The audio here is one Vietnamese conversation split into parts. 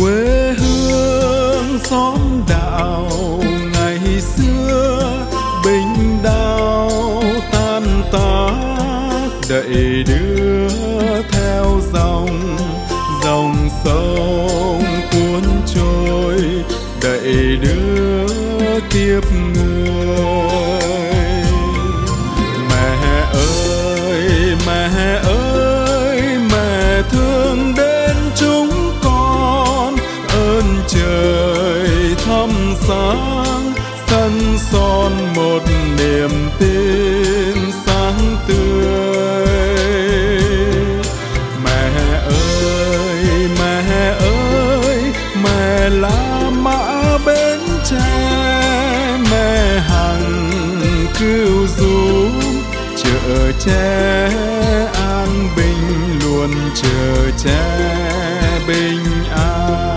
quê hương xóm đạo ngày xưa bình đao tan tác đẩy đưa theo dòng sông cuốn trôi đẩy đưa kiếp người. Mẹ ơi mẹ ơi mẹ thương đến chúng con, ơn trời thăm sáng sân son một niềm tin sáng tươi. Mẹ ơi mẹ là mã bến tre, mẹ hằng cứu giúp chở che an bình, luôn chở che bình an.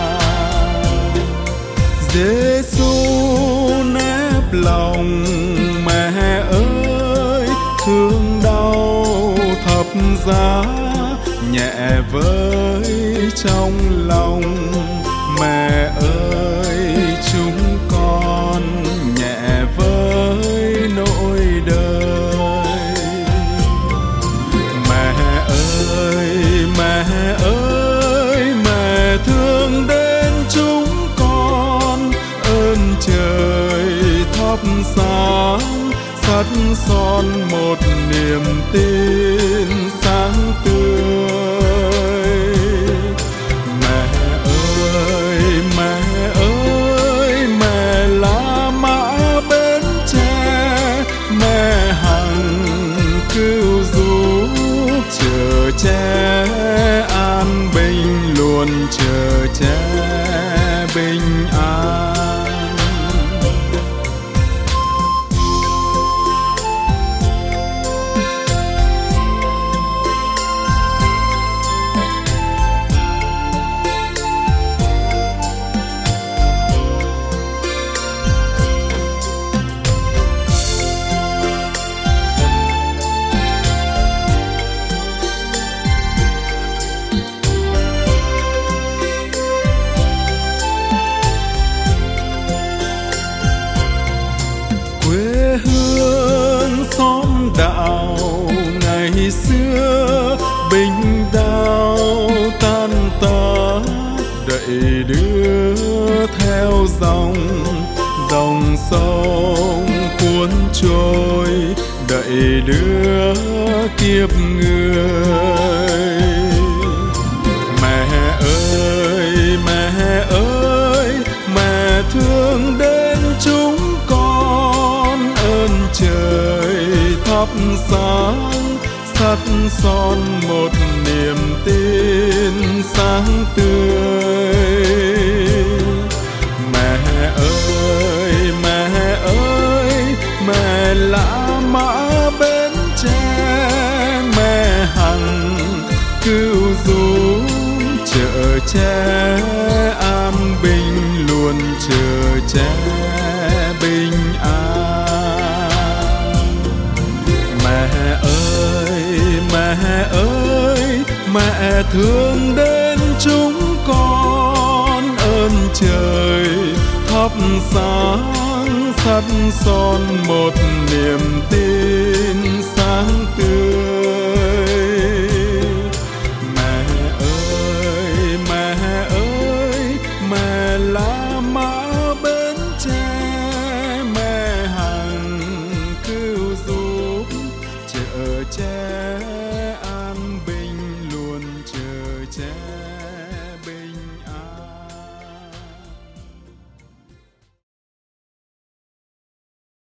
Giêsu nép lòng mẹ ơi, thương đau thập giá nhẹ với trong lòng. Mẹ ơi chúng con nhẹ với nỗi đời. Mẹ ơi mẹ thương đến chúng con, ơn trời thắp sáng sắt son một niềm tin sáng tươi. Mẹ là mã bến tre, mẹ hằng cứu giúp chở che an bình, luôn chở che bình an. Quê hương xóm đạo ngày xưa bình đao tan tác đẩy đưa theo dòng sông cuốn trôi đẩy đưa kiếp người. Mẹ ơi mẹ thương đến chúng con, ơn trời thắp sáng sắt son một niềm tin sáng tươi. Mẹ ơi mẹ là mã bến tre, mẹ hằng cứu giúp chở che an bình, luôn chở che bình an. Mẹ ơi mẹ thương đến chúng con, ơn trời thắp sáng sắt son một niềm tin sáng tươi. Mẹ ơi mẹ là mã bến tre, mẹ hằng cứu giúp chở che